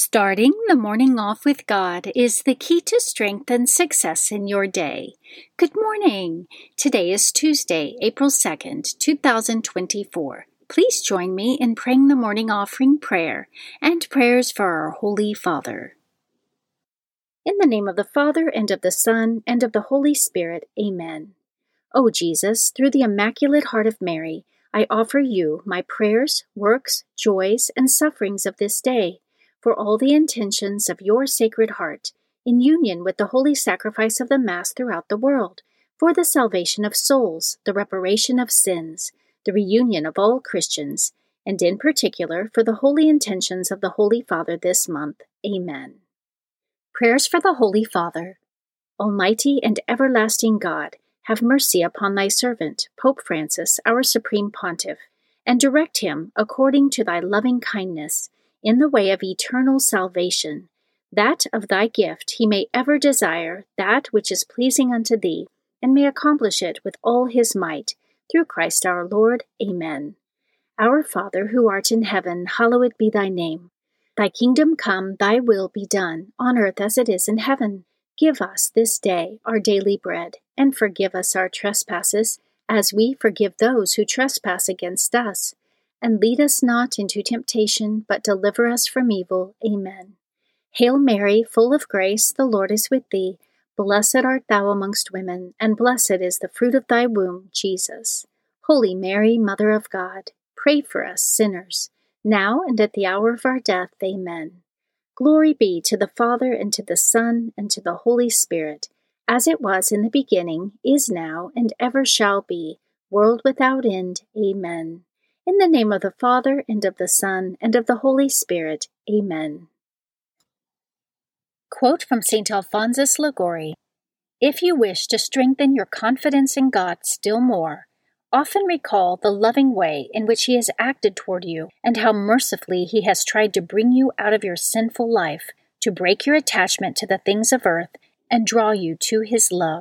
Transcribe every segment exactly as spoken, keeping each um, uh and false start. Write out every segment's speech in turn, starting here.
Starting the morning off with God is the key to strength and success in your day. Good morning. Today is Tuesday, April second, two thousand twenty-four. Please join me in praying the morning offering prayer and prayers for our Holy Father. In the name of the Father, and of the Son, and of the Holy Spirit, Amen. O Jesus, through the Immaculate Heart of Mary, I offer you my prayers, works, joys, and sufferings of this day, for all the intentions of your Sacred Heart, in union with the holy sacrifice of the Mass throughout the world, for the salvation of souls, the reparation of sins, the reunion of all Christians, and in particular for the holy intentions of the Holy Father this month. Amen. Prayers for the Holy Father. Almighty and everlasting God, have mercy upon thy servant, Pope Francis, our Supreme Pontiff, and direct him, according to thy loving kindness, in the way of eternal salvation, that of thy gift he may ever desire that which is pleasing unto thee, and may accomplish it with all his might, through Christ our Lord. Amen. Our Father, who art in heaven, hallowed be thy name. Thy kingdom come, thy will be done, on earth as it is in heaven. Give us this day our daily bread, and forgive us our trespasses, as we forgive those who trespass against us. And lead us not into temptation, but deliver us from evil. Amen. Hail Mary, full of grace, the Lord is with thee. Blessed art thou amongst women, and blessed is the fruit of thy womb, Jesus. Holy Mary, Mother of God, pray for us sinners, now and at the hour of our death. Amen. Glory be to the Father, and to the Son, and to the Holy Spirit, as it was in the beginning, is now, and ever shall be, world without end. Amen. In the name of the Father, and of the Son, and of the Holy Spirit. Amen. Quote from Saint Alphonsus Liguori: If you wish to strengthen your confidence in God still more, often recall the loving way in which He has acted toward you, and how mercifully He has tried to bring you out of your sinful life, to break your attachment to the things of earth, and draw you to His love.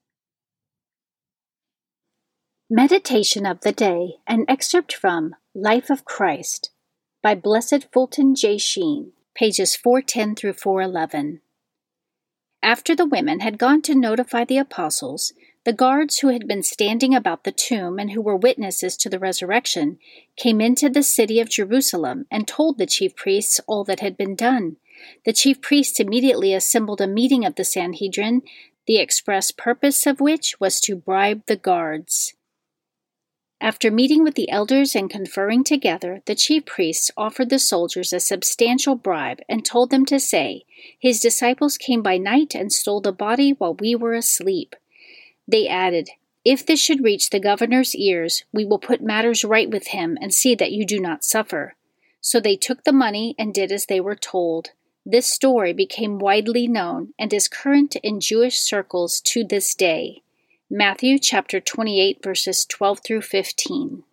Meditation of the Day, an excerpt from Life of Christ by Blessed Fulton J. Sheen, pages four ten through four eleven. After the women had gone to notify the apostles, the guards who had been standing about the tomb and who were witnesses to the resurrection came into the city of Jerusalem and told the chief priests all that had been done. The chief priests immediately assembled a meeting of the Sanhedrin, the express purpose of which was to bribe the guards. After meeting with the elders and conferring together, the chief priests offered the soldiers a substantial bribe and told them to say, "His disciples came by night and stole the body while we were asleep." They added, "If this should reach the governor's ears, we will put matters right with him and see that you do not suffer." So they took the money and did as they were told. This story became widely known and is current in Jewish circles to this day. Matthew chapter twenty-eight, verses twelve through fifteen.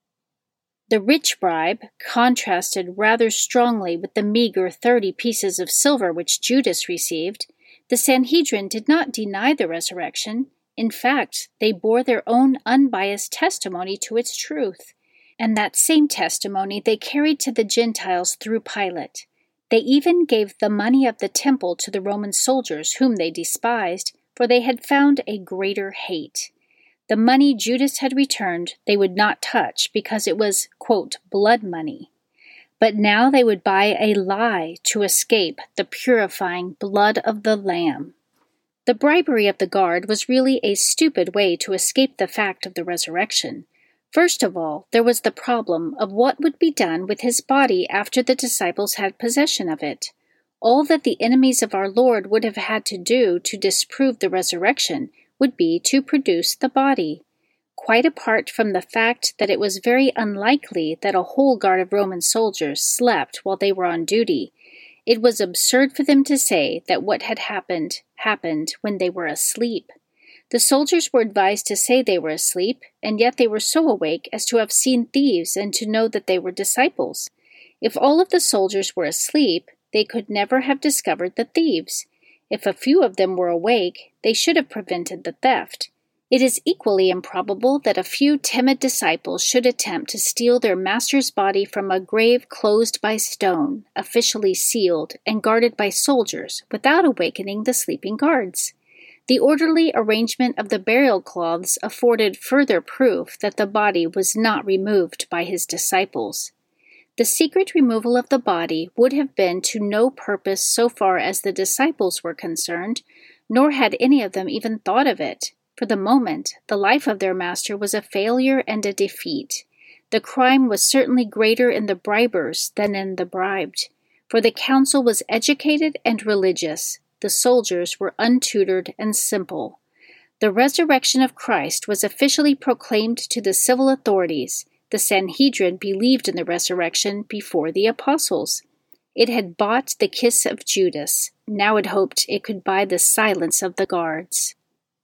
The rich bribe contrasted rather strongly with the meager thirty pieces of silver which Judas received. The Sanhedrin did not deny the resurrection. In fact, they bore their own unbiased testimony to its truth, and that same testimony they carried to the Gentiles through Pilate. They even gave the money of the temple to the Roman soldiers whom they despised, for they had found a greater hate. The money Judas had returned they would not touch because it was, quote, blood money. But now they would buy a lie to escape the purifying blood of the Lamb. The bribery of the guard was really a stupid way to escape the fact of the resurrection. First of all, there was the problem of what would be done with his body after the disciples had possession of it. All that the enemies of our Lord would have had to do to disprove the resurrection would be to produce the body. Quite apart from the fact that it was very unlikely that a whole guard of Roman soldiers slept while they were on duty, it was absurd for them to say that what had happened happened when they were asleep. The soldiers were advised to say they were asleep, and yet they were so awake as to have seen thieves and to know that they were disciples. If all of the soldiers were asleep, they could never have discovered the thieves. If a few of them were awake, they should have prevented the theft. It is equally improbable that a few timid disciples should attempt to steal their master's body from a grave closed by stone, officially sealed, and guarded by soldiers, without awakening the sleeping guards. The orderly arrangement of the burial cloths afforded further proof that the body was not removed by his disciples. The secret removal of the body would have been to no purpose so far as the disciples were concerned, nor had any of them even thought of it. For the moment, the life of their master was a failure and a defeat. The crime was certainly greater in the bribers than in the bribed, for the council was educated and religious. The soldiers were untutored and simple. The resurrection of Christ was officially proclaimed to the civil authorities. The Sanhedrin believed in the resurrection before the apostles. It had bought the kiss of Judas. Now it hoped it could buy the silence of the guards.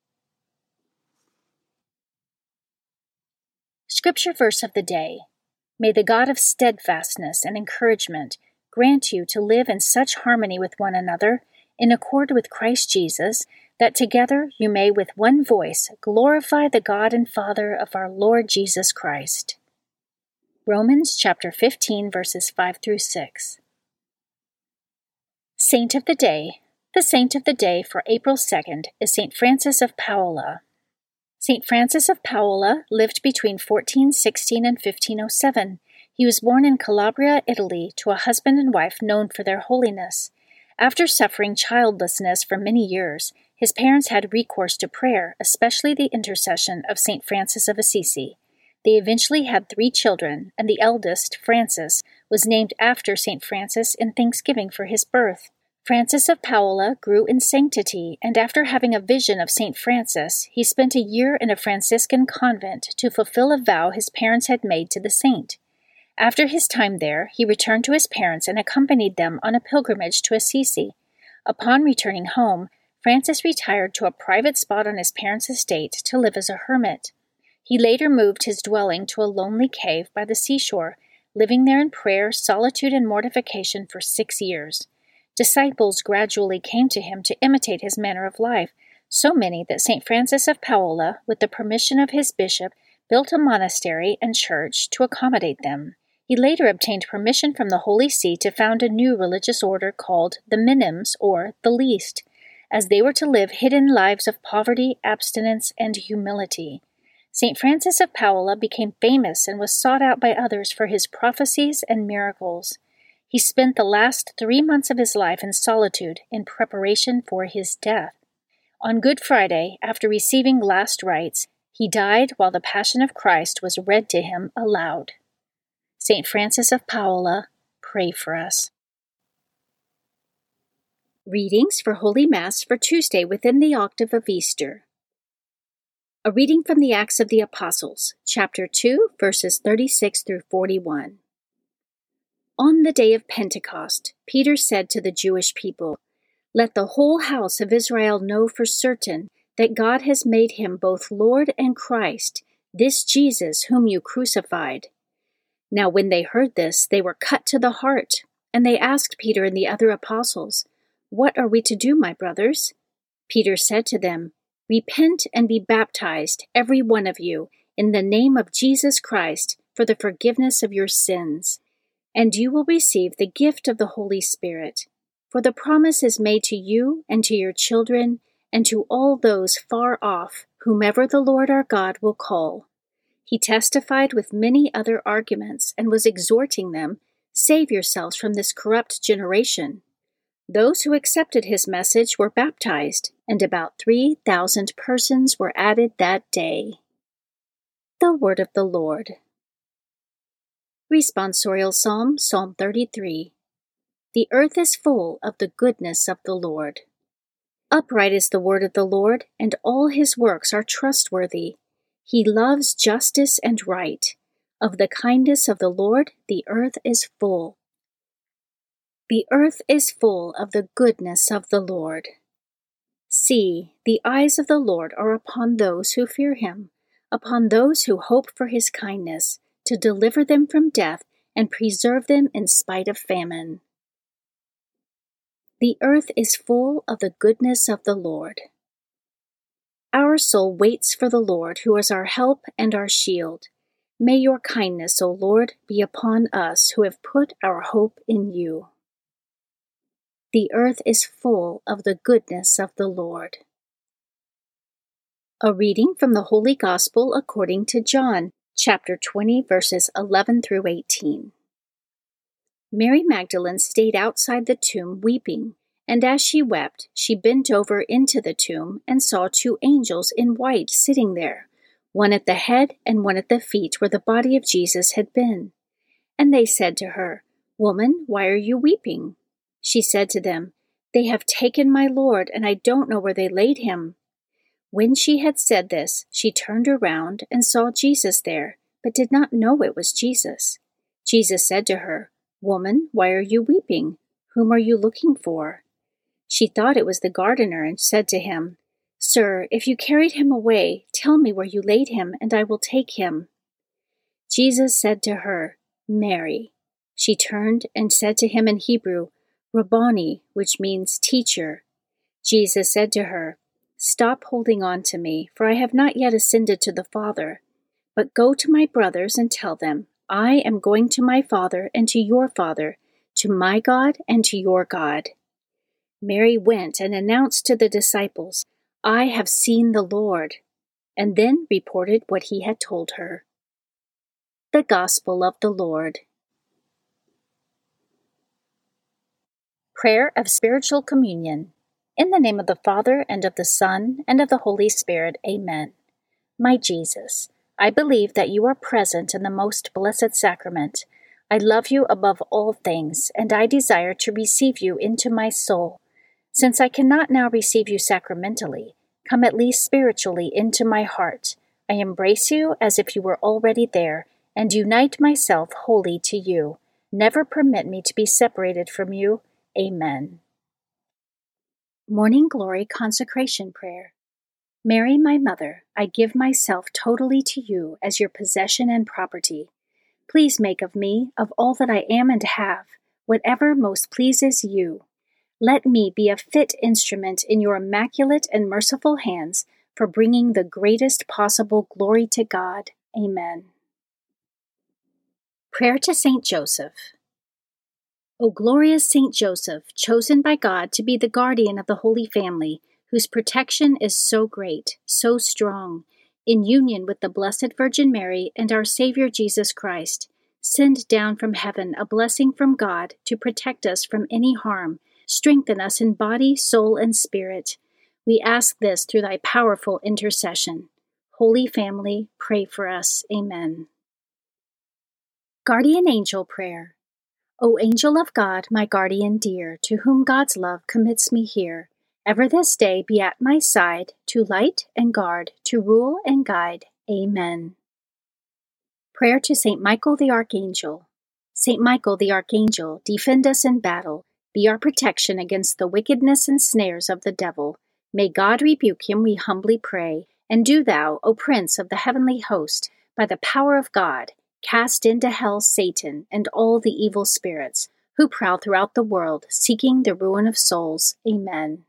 Scripture verse of the day. May the God of steadfastness and encouragement grant you to live in such harmony with one another, in accord with Christ Jesus, that together you may with one voice glorify the God and Father of our Lord Jesus Christ. Romans chapter fifteen, verses five through six. Saint of the Day. The saint of the day for April second is Saint Francis of Paola. Saint Francis of Paola lived between fourteen sixteen and fifteen oh seven. He was born in Calabria, Italy, to a husband and wife known for their holiness. After suffering childlessness for many years, his parents had recourse to prayer, especially the intercession of Saint Francis of Assisi. They eventually had three children, and the eldest, Francis, was named after Saint Francis in thanksgiving for his birth. Francis of Paola grew in sanctity, and after having a vision of Saint Francis, he spent a year in a Franciscan convent to fulfill a vow his parents had made to the saint. After his time there, he returned to his parents and accompanied them on a pilgrimage to Assisi. Upon returning home, Francis retired to a private spot on his parents' estate to live as a hermit. He later moved his dwelling to a lonely cave by the seashore, living there in prayer, solitude, and mortification for six years. Disciples gradually came to him to imitate his manner of life, so many that Saint Francis of Paola, with the permission of his bishop, built a monastery and church to accommodate them. He later obtained permission from the Holy See to found a new religious order called the Minims, or the Least, as they were to live hidden lives of poverty, abstinence, and humility. Saint Francis of Paola became famous and was sought out by others for his prophecies and miracles. He spent the last three months of his life in solitude in preparation for his death. On Good Friday, after receiving last rites, he died while the Passion of Christ was read to him aloud. Saint Francis of Paola, pray for us. Readings for Holy Mass for Tuesday within the octave of Easter. A reading from the Acts of the Apostles, chapter two, verses thirty-six through forty-one. On the day of Pentecost, Peter said to the Jewish people, "Let the whole house of Israel know for certain that God has made him both Lord and Christ, this Jesus whom you crucified." Now when they heard this, they were cut to the heart, and they asked Peter and the other apostles, "What are we to do, my brothers?" Peter said to them, "Repent and be baptized, every one of you, in the name of Jesus Christ, for the forgiveness of your sins. And you will receive the gift of the Holy Spirit. For the promise is made to you and to your children and to all those far off, whomever the Lord our God will call." He testified with many other arguments and was exhorting them, "Save yourselves from this corrupt generation." Those who accepted his message were baptized, and about three thousand persons were added that day. The Word of the Lord. Responsorial Psalm, Psalm thirty-three. The earth is full of the goodness of the Lord. Upright is the word of the Lord, and all his works are trustworthy. He loves justice and right. Of the kindness of the Lord, the earth is full. The earth is full of the goodness of the Lord. See, the eyes of the Lord are upon those who fear him, upon those who hope for his kindness, to deliver them from death and preserve them in spite of famine. The earth is full of the goodness of the Lord. Our soul waits for the Lord, who is our help and our shield. May your kindness, O Lord, be upon us who have put our hope in you. The earth is full of the goodness of the Lord. A reading from the Holy Gospel according to John, chapter twenty, verses eleven through eighteen. Mary Magdalene stayed outside the tomb weeping, and as she wept, she bent over into the tomb and saw two angels in white sitting there, one at the head and one at the feet where the body of Jesus had been. And they said to her, "Woman, why are you weeping?" She said to them, "They have taken my Lord, and I don't know where they laid him." When she had said this, she turned around and saw Jesus there, but did not know it was Jesus. Jesus said to her, "Woman, why are you weeping? Whom are you looking for?" She thought it was the gardener and said to him, "Sir, if you carried him away, tell me where you laid him, and I will take him." Jesus said to her, "Mary." She turned and said to him in Hebrew, "Rabboni," which means teacher. Jesus said to her, "Stop holding on to me, for I have not yet ascended to the Father. But go to my brothers and tell them, I am going to my Father and to your Father, to my God and to your God." Mary went and announced to the disciples, "I have seen the Lord," and then reported what he had told her. The Gospel of the Lord. Prayer of Spiritual Communion. In the name of the Father, and of the Son, and of the Holy Spirit, Amen. My Jesus, I believe that you are present in the most blessed sacrament. I love you above all things, and I desire to receive you into my soul. Since I cannot now receive you sacramentally, come at least spiritually into my heart. I embrace you as if you were already there, and unite myself wholly to you. Never permit me to be separated from you. Amen. Morning Glory Consecration Prayer. Mary, my mother, I give myself totally to you as your possession and property. Please make of me, of all that I am and have, whatever most pleases you. Let me be a fit instrument in your immaculate and merciful hands for bringing the greatest possible glory to God. Amen. Prayer to Saint Joseph. O glorious Saint Joseph, chosen by God to be the guardian of the Holy Family, whose protection is so great, so strong, in union with the Blessed Virgin Mary and our Savior Jesus Christ, send down from heaven a blessing from God to protect us from any harm, strengthen us in body, soul, and spirit. We ask this through thy powerful intercession. Holy Family, pray for us. Amen. Guardian Angel Prayer. O angel of God, my guardian dear, to whom God's love commits me here, ever this day be at my side, to light and guard, to rule and guide. Amen. Prayer to Saint Michael the Archangel. Saint Michael the Archangel, defend us in battle, be our protection against the wickedness and snares of the devil. May God rebuke him, we humbly pray, and do thou, O Prince of the heavenly host, by the power of God, cast into hell Satan and all the evil spirits who prowl throughout the world, seeking the ruin of souls. Amen.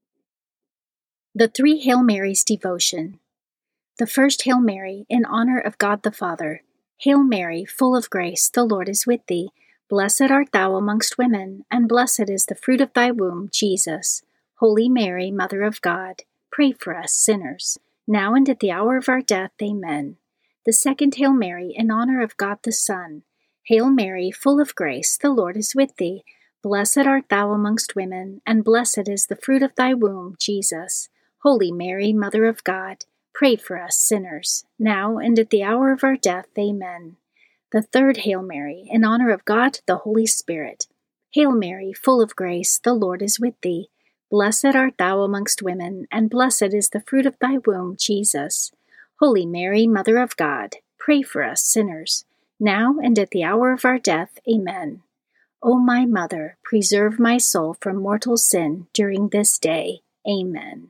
The Three Hail Marys Devotion. The first Hail Mary, in honor of God the Father. Hail Mary, full of grace, the Lord is with thee. Blessed art thou amongst women, and blessed is the fruit of thy womb, Jesus. Holy Mary, Mother of God, pray for us sinners, now and at the hour of our death. Amen. The second Hail Mary, in honor of God the Son. Hail Mary, full of grace, the Lord is with thee. Blessed art thou amongst women, and blessed is the fruit of thy womb, Jesus. Holy Mary, Mother of God, pray for us sinners, now and at the hour of our death. Amen. The third Hail Mary, in honor of God the Holy Spirit. Hail Mary, full of grace, the Lord is with thee. Blessed art thou amongst women, and blessed is the fruit of thy womb, Jesus. Holy Mary, Mother of God, pray for us sinners, now and at the hour of our death. Amen. O my Mother, preserve my soul from mortal sin during this day. Amen.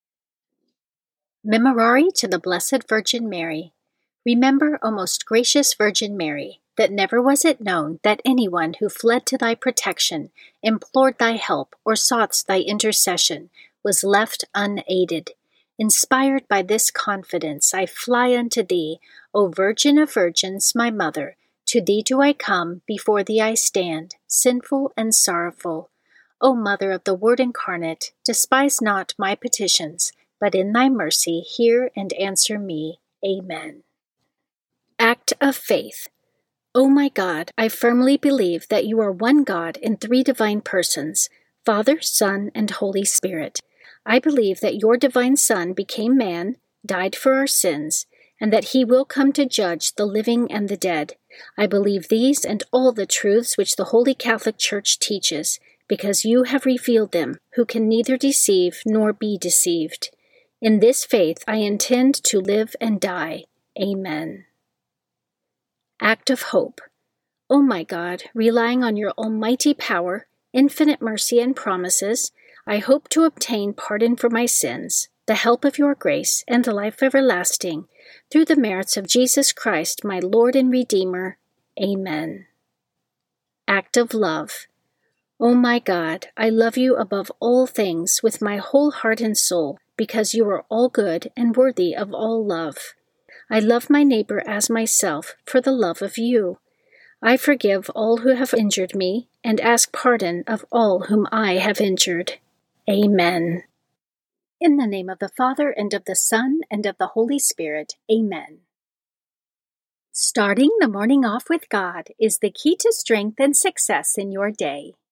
Memorare to the Blessed Virgin Mary. Remember, O most gracious Virgin Mary, that never was it known that anyone who fled to thy protection, implored thy help, or sought thy intercession, was left unaided. Inspired by this confidence, I fly unto thee, O Virgin of Virgins, my Mother. To thee do I come, before thee I stand, sinful and sorrowful. O Mother of the Word incarnate, despise not my petitions, but in thy mercy hear and answer me. Amen. Act of Faith. O my God, I firmly believe that you are one God in three divine persons, Father, Son, and Holy Spirit. I believe that your divine Son became man, died for our sins, and that he will come to judge the living and the dead. I believe these and all the truths which the Holy Catholic Church teaches, because you have revealed them, who can neither deceive nor be deceived. In this faith I intend to live and die. Amen. Act of Hope. O my God, relying on your almighty power, infinite mercy and promises, I hope to obtain pardon for my sins, the help of your grace, and the life everlasting, through the merits of Jesus Christ, my Lord and Redeemer. Amen. Act of Love. O my God, I love you above all things with my whole heart and soul, because you are all good and worthy of all love. I love my neighbor as myself for the love of you. I forgive all who have injured me, and ask pardon of all whom I have injured. Amen. In the name of the Father, and of the Son, and of the Holy Spirit. Amen. Starting the morning off with God is the key to strength and success in your day.